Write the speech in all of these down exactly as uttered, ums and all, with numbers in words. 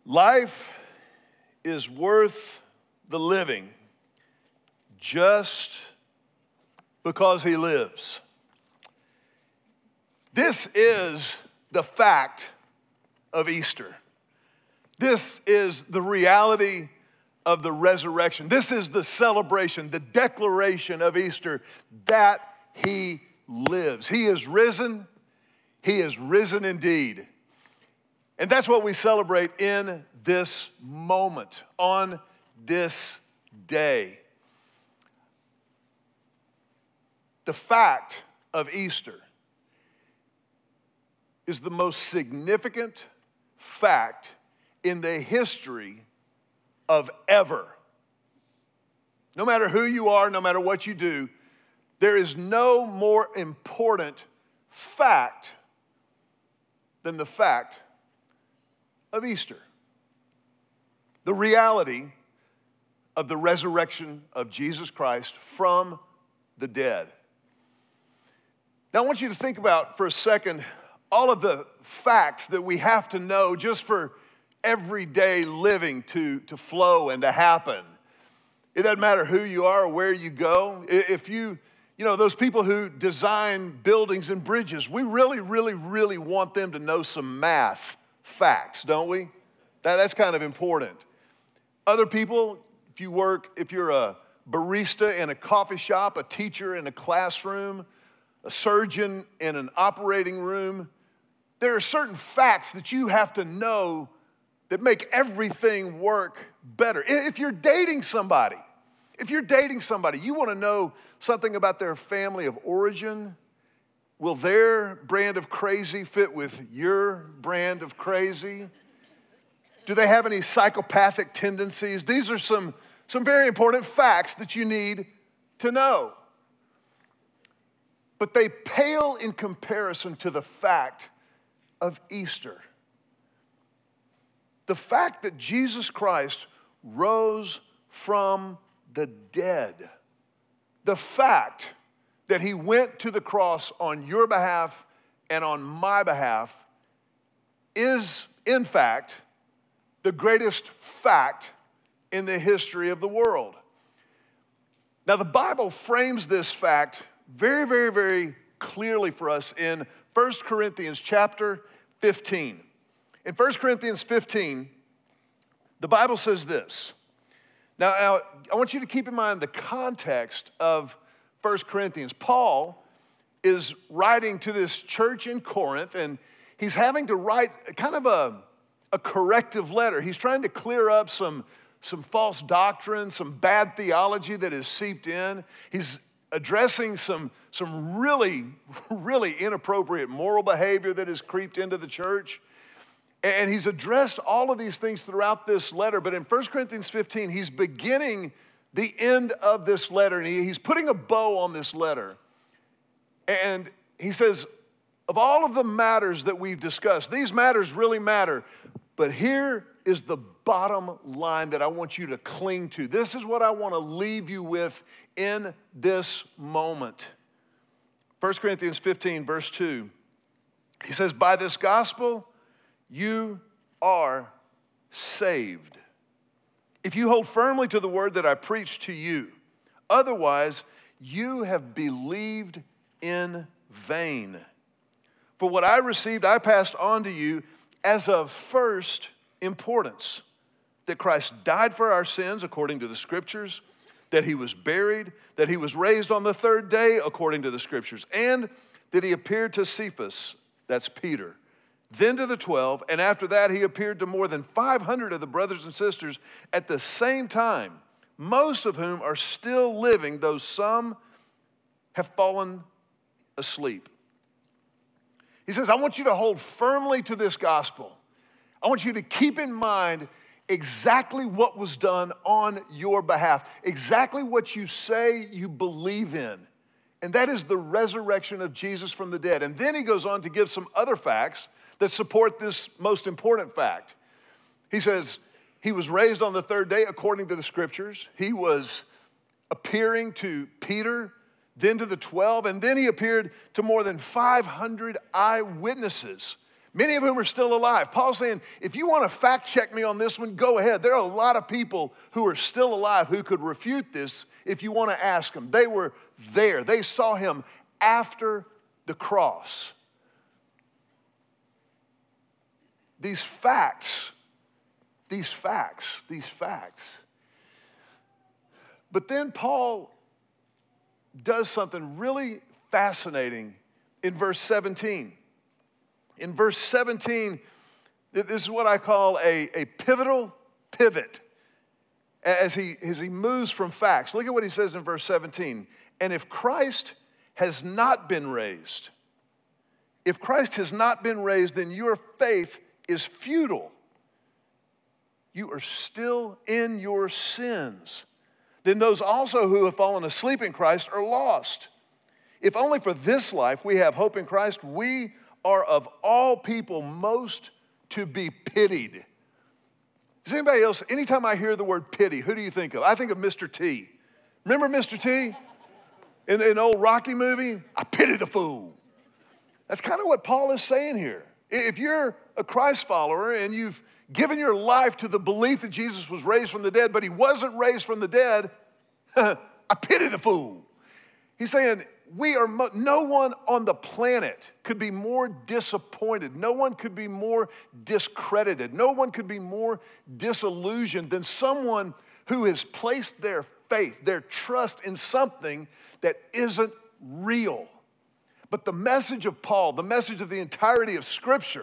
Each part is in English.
Life is worth the living just because he lives. This is the fact of Easter. This is the reality of the resurrection. This is the celebration, the declaration of Easter that he lives. He is risen. He is risen indeed. And that's what we celebrate in this moment, on this day. The fact of Easter is the most significant fact in the history of ever. No matter who you are, no matter what you do, there is no more important fact than the fact of Easter. The reality of the resurrection of Jesus Christ from the dead. Now I want you to think about for a second all of the facts that we have to know just for everyday living to, to flow and to happen. It doesn't matter who you are or where you go. If you, you know, those people who design buildings and bridges, we really, really, really want them to know some math facts, don't we? That, that's kind of important. Other people, if you work, if you're a barista in a coffee shop, a teacher in a classroom, a surgeon in an operating room, there are certain facts that you have to know that make everything work better. If you're dating somebody, if you're dating somebody, you want to know something about their family of origin. Will their brand of crazy fit with your brand of crazy? Do they have any psychopathic tendencies? These are some, some very important facts that you need to know. But they pale in comparison to the fact of Easter. The fact that Jesus Christ rose from the dead. The fact that he went to the cross on your behalf and on my behalf is, in fact, the greatest fact in the history of the world. Now, the Bible frames this fact very, very, very clearly for us in First Corinthians chapter fifteen. In First Corinthians fifteen, the Bible says this. Now, now, I want you to keep in mind the context of First Corinthians. Paul is writing to this church in Corinth, and he's having to write kind of a, a corrective letter. He's trying to clear up some, some false doctrine, some bad theology that has seeped in. He's addressing some, some really, really inappropriate moral behavior that has creeped into the church. And he's addressed all of these things throughout this letter. But in First Corinthians fifteen, he's beginning the end of this letter. And he, he's putting a bow on this letter. And he says, of all of the matters that we've discussed, these matters really matter. But here is the bottom line that I want you to cling to. This is what I want to leave you with in this moment. First Corinthians fifteen, verse two. He says, by this gospel, you are saved, if you hold firmly to the word that I preached to you. Otherwise, you have believed in vain. For what I received, I passed on to you as of first importance, that Christ died for our sins according to the Scriptures, that he was buried, that he was raised on the third day according to the Scriptures, and that he appeared to Cephas, that's Peter, then to the twelve, and after that he appeared to more than five hundred of the brothers and sisters at the same time, most of whom are still living, though some have fallen asleep. He says, I want you to hold firmly to this gospel. I want you to keep in mind exactly what was done on your behalf, exactly what you say you believe in, and that is the resurrection of Jesus from the dead. And then he goes on to give some other facts that support this most important fact. He says, he was raised on the third day according to the Scriptures. He was appearing to Peter, then to the twelve, and then he appeared to more than five hundred eyewitnesses. many of whom are still alive. Paul's saying, if you want to fact check me on this one, go ahead. There are a lot of people who are still alive who could refute this if you want to ask them. They were there. They saw him after the cross. These facts, these facts, these facts. But then Paul does something really fascinating in verse seventeen. In verse seventeen, this is what I call a, a pivotal pivot as he, as he moves from facts. Look at what he says in verse seventeen. And if Christ has not been raised, if Christ has not been raised, then your faith is futile. You are still in your sins. Then those also who have fallen asleep in Christ are lost. If only for this life we have hope in Christ, we are of all people most to be pitied. Does anybody else, anytime I hear the word pity, who do you think of? I think of Mister T. Remember Mister T? In an old Rocky movie? I pity the fool. That's kind of what Paul is saying here. If you're a Christ follower and you've given your life to the belief that Jesus was raised from the dead, but he wasn't raised from the dead, I pity the fool. He's saying, we are, mo- no one on the planet could be more disappointed. No one could be more discredited. No one could be more disillusioned than someone who has placed their faith, their trust in something that isn't real. But the message of Paul, the message of the entirety of Scripture,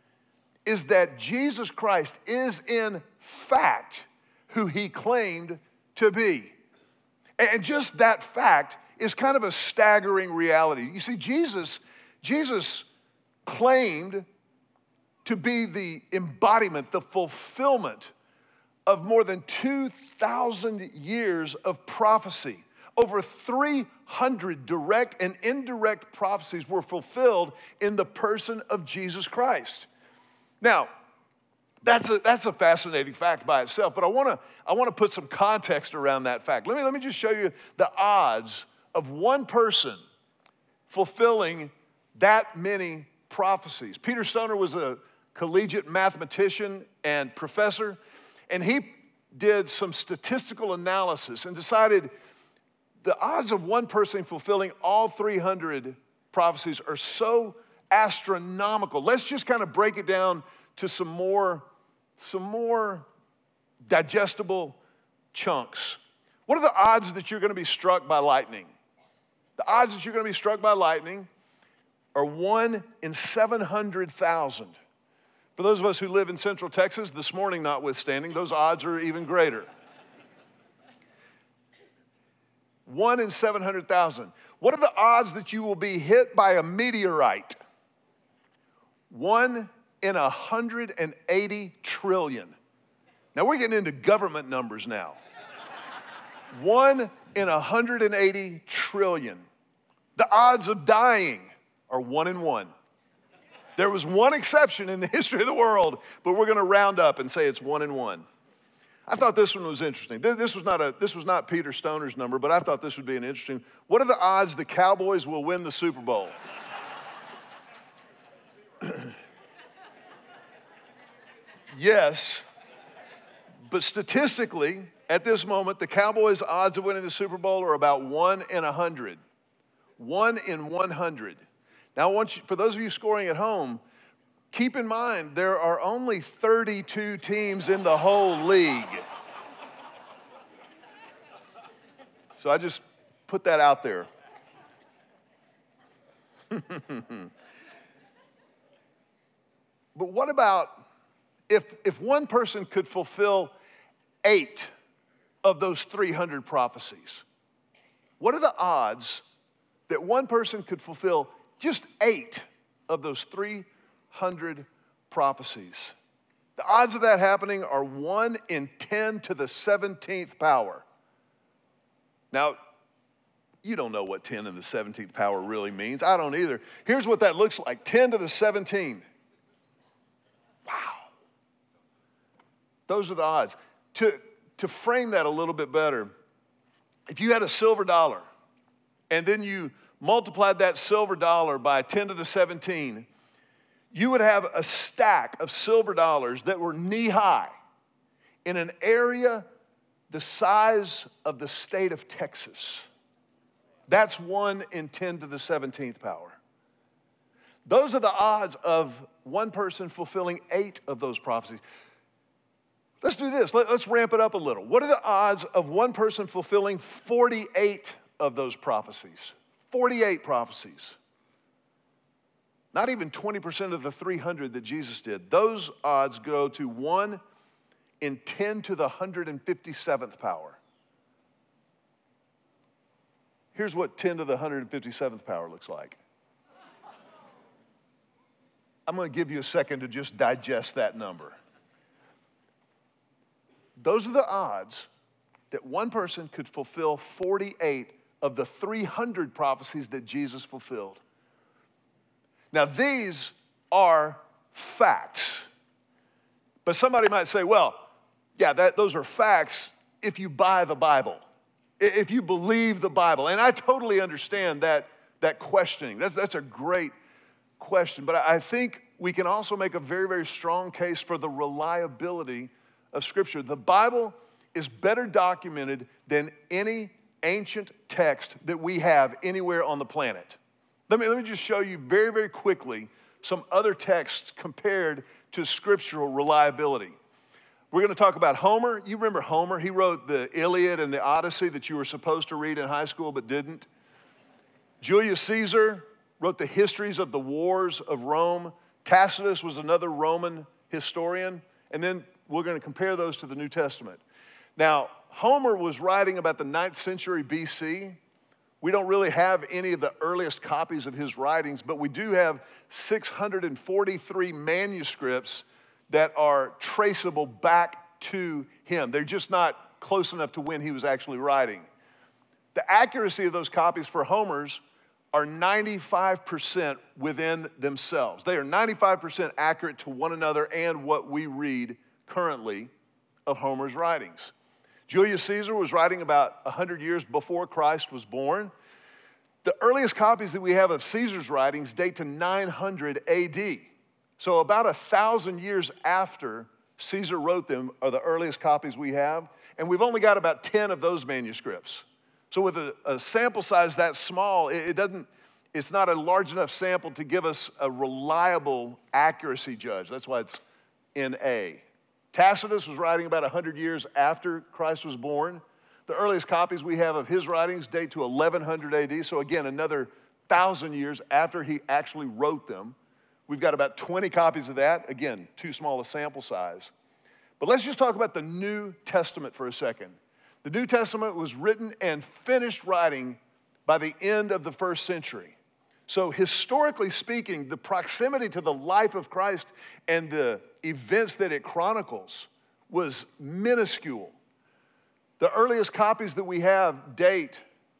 is that Jesus Christ is in fact who he claimed to be. And just that fact is kind of a staggering reality. You see, Jesus, Jesus claimed to be the embodiment, the fulfillment of more than two thousand years of prophecy. Over three hundred direct and indirect prophecies were fulfilled in the person of Jesus Christ. Now, that's a, that's a fascinating fact by itself, but I wanna, I wanna put some context around that fact. Let me, let me just show you the odds of one person fulfilling that many prophecies. Peter Stoner was a collegiate mathematician and professor, and he did some statistical analysis and decided the odds of one person fulfilling all three hundred prophecies are so astronomical. Let's just kind of break it down to some more, some more digestible chunks. What are the odds that you're going to be struck by lightning? The odds that you're going to be struck by lightning are one in seven hundred thousand. For those of us who live in Central Texas, this morning notwithstanding, those odds are even greater. One in seven hundred thousand. What are the odds that you will be hit by a meteorite? One in one hundred eighty trillion. Now we're getting into government numbers now. One in one hundred eighty trillion. The odds of dying are one in one. There was one exception in the history of the world, but we're going to round up and say it's one in one. I thought this one was interesting. This was not a, this was not Peter Stoner's number, but I thought this would be an interesting. What are the odds the Cowboys will win the Super Bowl? Yes, but statistically, at this moment, the Cowboys' odds of winning the Super Bowl are about one in a hundred. One in one hundred. Now, I want you, for those of you scoring at home, keep in mind there are only thirty-two teams in the whole league. So I just put that out there. But what about if, if one person could fulfill eight of those three hundred prophecies? What are the odds that one person could fulfill just eight of those three hundred prophecies? The odds of that happening are one in ten to the seventeenth power. Now, you don't know what ten to the seventeenth power really means. I don't either. Here's what that looks like. ten to the seventeenth. Wow. Those are the odds. To, to frame that a little bit better, if you had a silver dollar and then you multiplied that silver dollar by ten to the seventeen, you would have a stack of silver dollars that were knee-high in an area the size of the state of Texas. That's one in ten to the seventeenth power. Those are the odds of one person fulfilling eight of those prophecies. Let's do this. Let's ramp it up a little. What are the odds of one person fulfilling forty-eight of those prophecies? forty-eight prophecies. Not even twenty percent of the three hundred that Jesus did. Those odds go to one in ten to the one hundred fifty-seventh power. Here's what ten to the one hundred fifty-seventh power looks like. I'm going to give you a second to just digest that number. Those are the odds that one person could fulfill forty-eight of the three hundred prophecies that Jesus fulfilled. Now, these are facts. But somebody might say, well, yeah, that, those are facts if you buy the Bible, if you believe the Bible. And I totally understand that, that questioning. That's, that's a great question. But I think we can also make a very, very strong case for the reliability of Scripture. The Bible is better documented than any ancient text that we have anywhere on the planet. Let me, let me just show you very, very quickly some other texts compared to scriptural reliability. We're going to talk about Homer. You remember Homer? He wrote the Iliad and the Odyssey that you were supposed to read in high school but didn't. Julius Caesar wrote the histories of the wars of Rome. Tacitus was another Roman historian. And then we're going to compare those to the New Testament. Now, Homer was writing about the ninth century B C. We don't really have any of the earliest copies of his writings, but we do have six hundred forty-three manuscripts that are traceable back to him. They're just not close enough to when he was actually writing. The accuracy of those copies for Homer's are ninety-five percent within themselves. They are ninety-five percent accurate to one another and what we read currently of Homer's writings. Julius Caesar was writing about one hundred years before Christ was born. The earliest copies that we have of Caesar's writings date to nine hundred A D. So about a thousand years after Caesar wrote them are the earliest copies we have, and we've only got about ten of those manuscripts. So with a, a sample size that small, it, it doesn't, it's not a large enough sample to give us a reliable accuracy judge. That's why it's N A. Tacitus was writing about one hundred years after Christ was born. The earliest copies we have of his writings date to eleven hundred A D, so again, another thousand years after he actually wrote them. We've got about twenty copies of that. Again, too small a sample size. But let's just talk about the New Testament for a second. The New Testament was written and finished writing by the end of the first century. So historically speaking, the proximity to the life of Christ and the events that it chronicles was minuscule. The earliest copies that we have date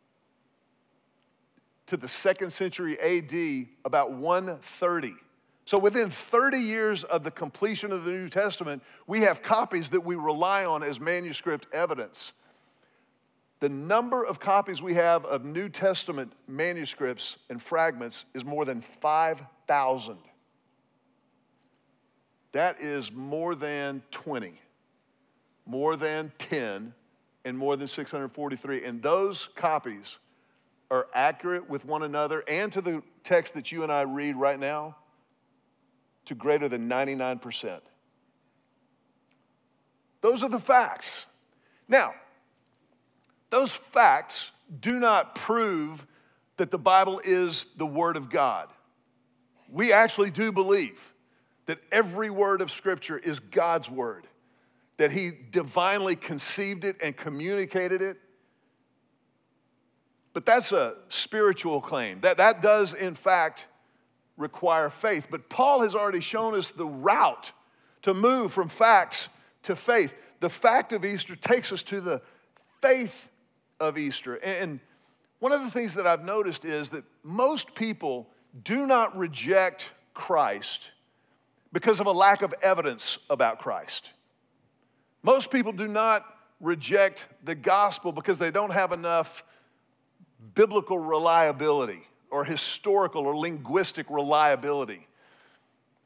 to the second century A D, about one thirty. So within thirty years of the completion of the New Testament, we have copies that we rely on as manuscript evidence. The number of copies we have of New Testament manuscripts and fragments is more than five thousand. That is more than twenty, more than ten, and more than six hundred forty-three. And those copies are accurate with one another and to the text that you and I read right now to greater than ninety-nine percent. Those are the facts. Now, those facts do not prove that the Bible is the Word of God. We actually do believe that every word of Scripture is God's Word, that He divinely conceived it and communicated it. But that's a spiritual claim. That, that does, in fact, require faith. But Paul has already shown us the route to move from facts to faith. The fact of Easter takes us to the faith of Easter. And one of the things that I've noticed is that most people do not reject Christ because of a lack of evidence about Christ. Most people do not reject the gospel because they don't have enough biblical reliability or historical or linguistic reliability.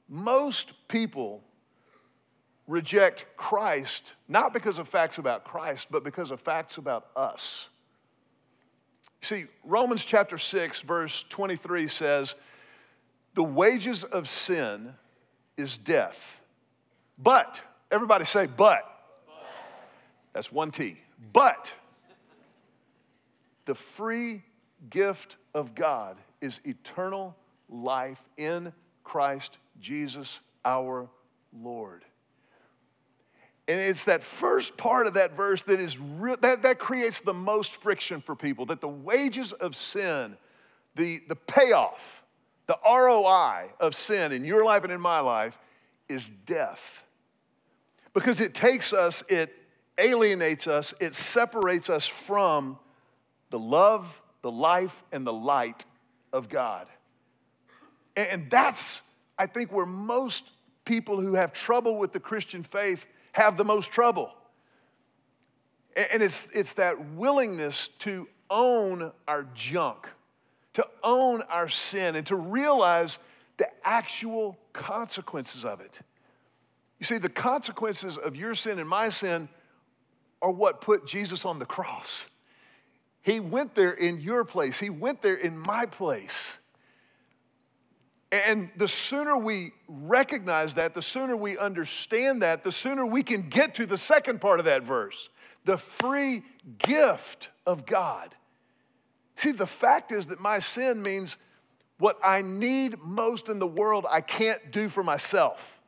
most people reject Christ, not because of facts about Christ, but because of facts about us. See, Romans chapter six, verse twenty-three says, the wages of sin is death. But, everybody say, but. But. That's one T. But, the free gift of God is eternal life in Christ Jesus our Lord. And it's that first part of that verse that is re- that, that creates the most friction for people, that the wages of sin, the, the payoff, the R O I of sin in your life and in my life is death. Because it takes us, it alienates us, it separates us from the love, the life, and the light of God. And, and that's, I think, where most people who have trouble with the Christian faith have the most trouble. And it's, it's that willingness to own our junk, to own our sin, and to realize the actual consequences of it. You see, the consequences of your sin and my sin are what put Jesus on the cross. He went there in your place. He went there in my place. And the sooner we recognize that, the sooner we understand that, the sooner we can get to the second part of that verse, the free gift of God. See, the fact is that my sin means what I need most in the world, I can't do for myself.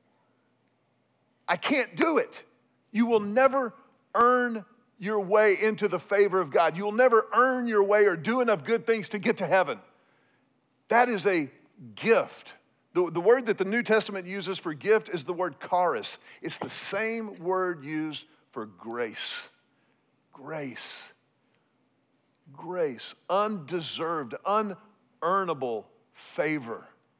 I can't do it. You will never earn your way into the favor of God. You will never earn your way or do enough good things to get to heaven. That is a gift. The, the word that the New Testament uses for gift is the word charis. It's the same word used for grace. Grace. Grace. Undeserved, unearnable favor.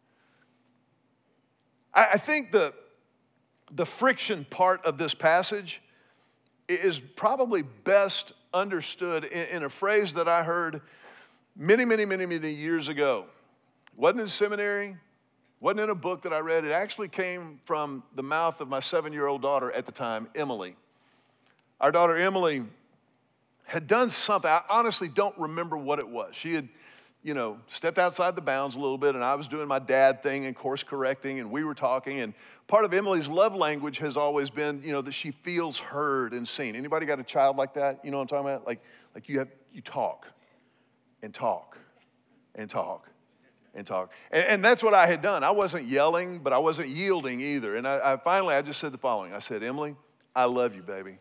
I, I think the, the friction part of this passage is probably best understood in, in a phrase that I heard many, many, many, many years ago. Wasn't in seminary, wasn't in a book that I read. It actually came from the mouth of my seven-year-old daughter at the time, Emily. Our daughter, Emily, had done something. I honestly don't remember what it was. She had, you know, stepped outside the bounds a little bit, and I was doing my dad thing and course correcting, and we were talking. And part of Emily's love language has always been, you know, that she feels heard and seen. Anybody got a child like that? You know what I'm talking about? Like, like you have, you talk and talk and talk. And talk. And, and that's what I had done. I wasn't yelling, but I wasn't yielding either. And I, I finally, I just said the following. I said, Emily, I love you, baby.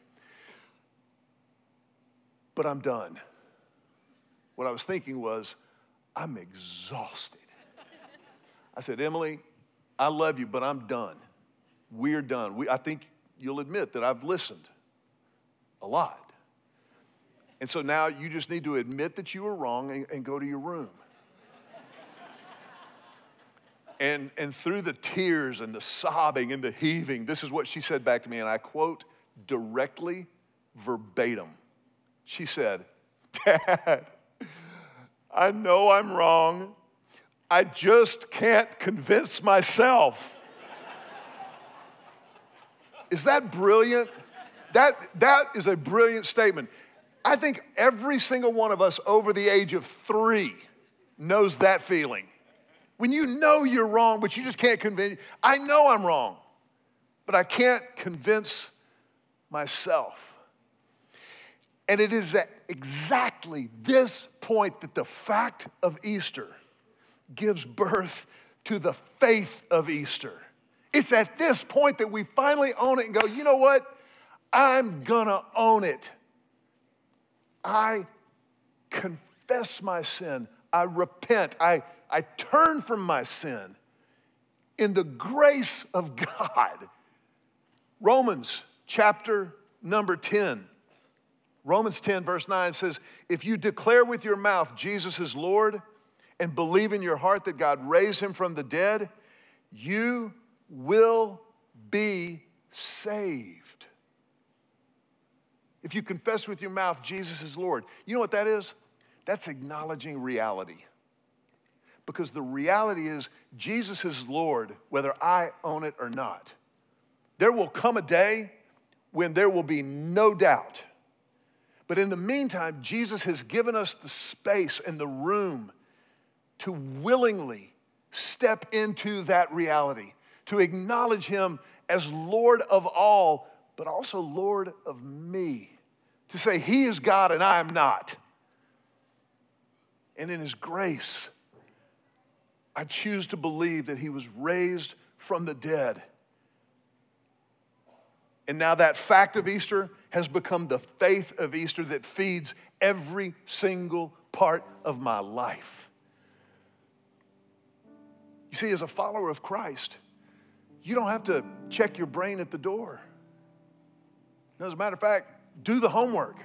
But I'm done. What I was thinking was, I'm exhausted. I said, Emily, I love you, but I'm done. We're done. We, I think you'll admit that I've listened a lot. And so now you just need to admit that you were wrong and, and go to your room. And, and through the tears and the sobbing and the heaving, this is what she said back to me, and I quote directly, verbatim. She said, Dad, I know I'm wrong. I just can't convince myself. Is that brilliant? That, that is a brilliant statement. I think every single one of us over the age of three knows that feeling. When you know you're wrong, but you just can't convince, I know I'm wrong, but I can't convince myself. And it is at exactly this point that the fact of Easter gives birth to the faith of Easter. It's at this point that we finally own it and go, you know what? I'm gonna own it. I confess my sin. I repent. I I turn from my sin in the grace of God. Romans chapter number ten. Romans ten verse nine says, if you declare with your mouth Jesus is Lord and believe in your heart that God raised him from the dead, you will be saved. If you confess with your mouth Jesus is Lord, you know what that is? That's acknowledging reality. Because the reality is, Jesus is Lord, whether I own it or not. There will come a day when there will be no doubt. But in the meantime, Jesus has given us the space and the room to willingly step into that reality, to acknowledge him as Lord of all, but also Lord of me. To say he is God and I am not. And in his grace, I choose to believe that he was raised from the dead. And now that fact of Easter has become the faith of Easter that feeds every single part of my life. You see, as a follower of Christ, you don't have to check your brain at the door. As a matter of fact, do the homework.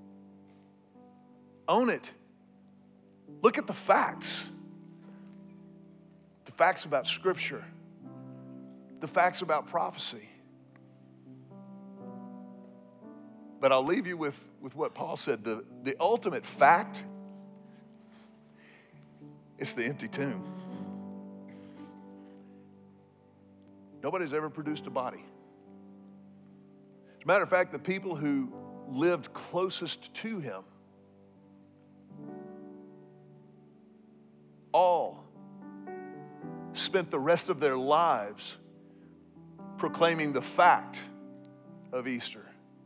Own it. Look at the facts. The facts about Scripture. The facts about prophecy. But I'll leave you with, with what Paul said. The, the ultimate fact is the empty tomb. Nobody's ever produced a body. As a matter of fact, the people who lived closest to him all spent the rest of their lives proclaiming the fact of Easter.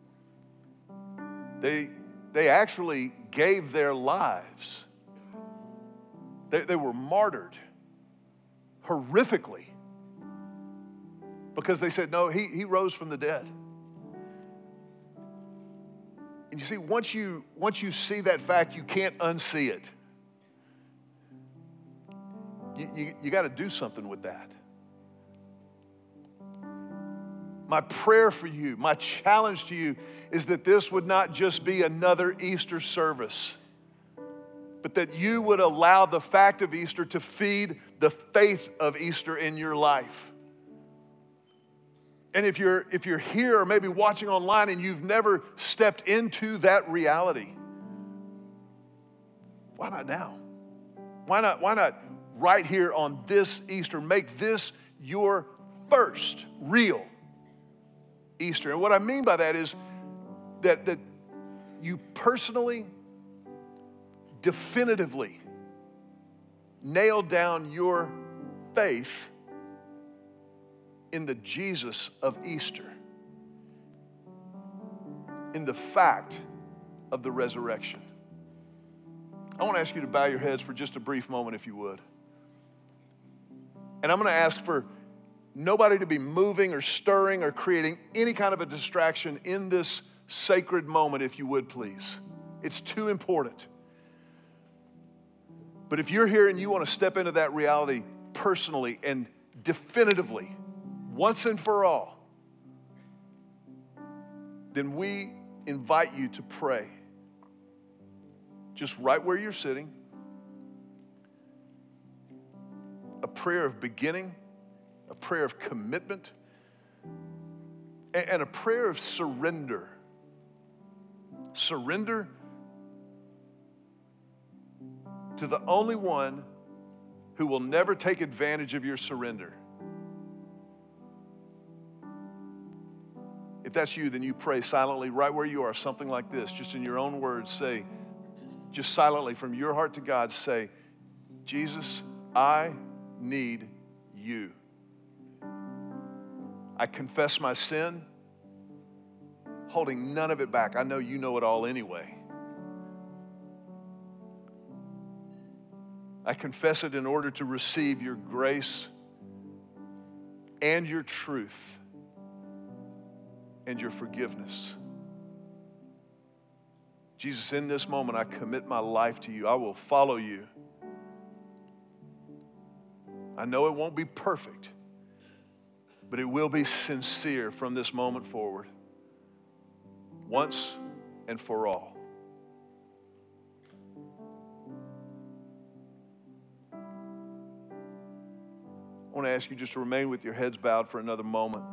They, they actually gave their lives. They, they were martyred horrifically because they said, no, he, he rose from the dead. And you see, once you, once you see that fact, you can't unsee it. You, you, you got to do something with that. My prayer for you, my challenge to you is that this would not just be another Easter service, but that you would allow the fact of Easter to feed the faith of Easter in your life. And if you're, if you're here or maybe watching online and you've never stepped into that reality, why not now? Why not, why not right here on this Easter? Make this your first real Easter. And what I mean by that is that, that you personally, definitively nail down your faith in the Jesus of Easter, in the fact of the resurrection. I want to ask you to bow your heads for just a brief moment, if you would. And I'm going to ask for nobody to be moving or stirring or creating any kind of a distraction in this sacred moment, if you would, please. It's too important. But if you're here and you want to step into that reality personally and definitively, once and for all, then we invite you to pray. Just right where you're sitting. A prayer of beginning, a prayer of commitment, and a prayer of surrender. Surrender to the only one who will never take advantage of your surrender. If that's you, then you pray silently right where you are, something like this, just in your own words. Say, just silently from your heart to God, say, Jesus, I need you. I confess my sin, holding none of it back. I know you know it all anyway. I confess it in order to receive your grace and your truth and your forgiveness. Jesus, in this moment, I commit my life to you. I will follow you. I know it won't be perfect, but it will be sincere from this moment forward, once and for all. I want to ask you just to remain with your heads bowed for another moment.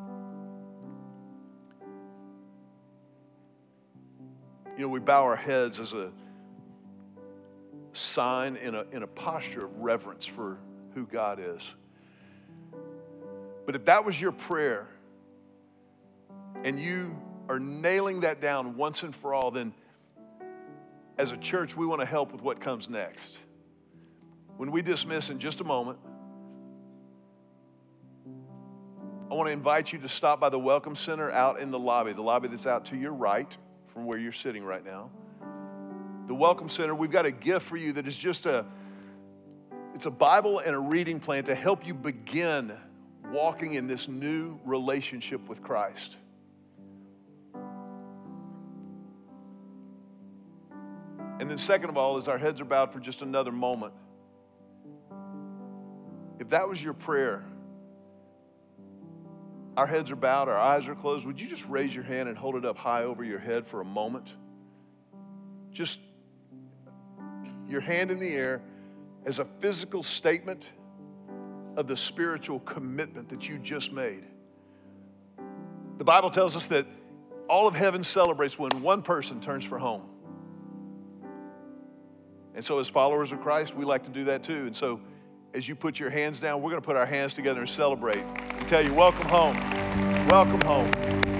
You know, we bow our heads as a sign, in a, in a posture of reverence for who God is. But if that was your prayer and you are nailing that down once and for all, then as a church, we want to help with what comes next. When we dismiss in just a moment, I want to invite you to stop by the Welcome Center out in the lobby, the lobby that's out to your right from where you're sitting right now. The Welcome Center, we've got a gift for you that is just a, it's a Bible and a reading plan to help you begin walking in this new relationship with Christ. And then second of all, as our heads are bowed for just another moment, if that was your prayer, our heads are bowed, our eyes are closed, would you just raise your hand and hold it up high over your head for a moment? Just your hand in the air as a physical statement of the spiritual commitment that you just made. The Bible tells us that all of heaven celebrates when one person turns for home. And so as followers of Christ, we like to do that too. And so as you put your hands down, we're going to put our hands together and celebrate and tell you, welcome home, welcome home.